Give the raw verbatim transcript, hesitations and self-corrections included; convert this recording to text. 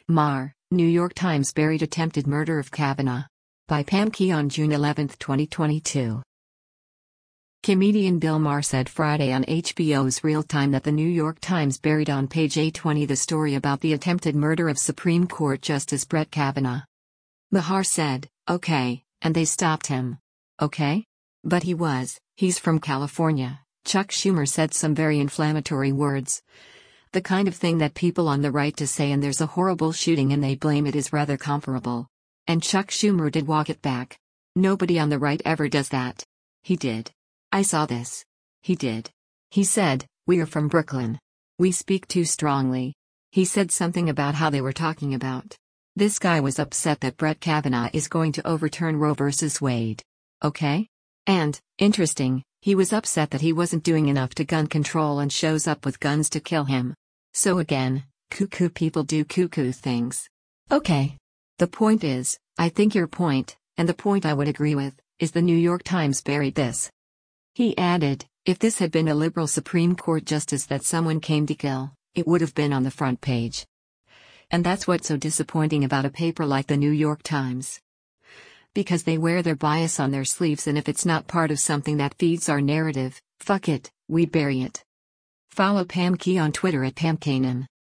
Maher, New York Times buried attempted murder of Kavanaugh. By Pam Key on June eleventh, twenty twenty-two. Comedian Bill Maher said Friday on H B O's Real Time that the New York Times buried on page eight twenty the story about the attempted murder of Supreme Court Justice Brett Kavanaugh. Maher said, "Okay, and they stopped him. Okay? But he was, he's from California." Chuck Schumer said some very inflammatory words. The kind of thing that people on the right to say and there's a horrible shooting and they blame it is rather comparable. And Chuck Schumer did walk it back. Nobody on the right ever does that. He did. I saw this. He did. He said, "We are from Brooklyn. We speak too strongly." He said something about how they were talking about. This guy was upset that Brett Kavanaugh is going to overturn Roe versus Wade. Okay? And, interesting, he was upset that he wasn't doing enough to gun control and shows up with guns to kill him. So again, cuckoo people do cuckoo things. Okay. The point is, I think your point, and the point I would agree with, is the New York Times buried this. He added, if this had been a liberal Supreme Court justice that someone came to kill, it would have been on the front page. And that's what's so disappointing about a paper like the New York Times. Because they wear their bias on their sleeves, and if it's not part of something that feeds our narrative, fuck it, we bury it. Follow Pam Key on Twitter at Pam Kanan.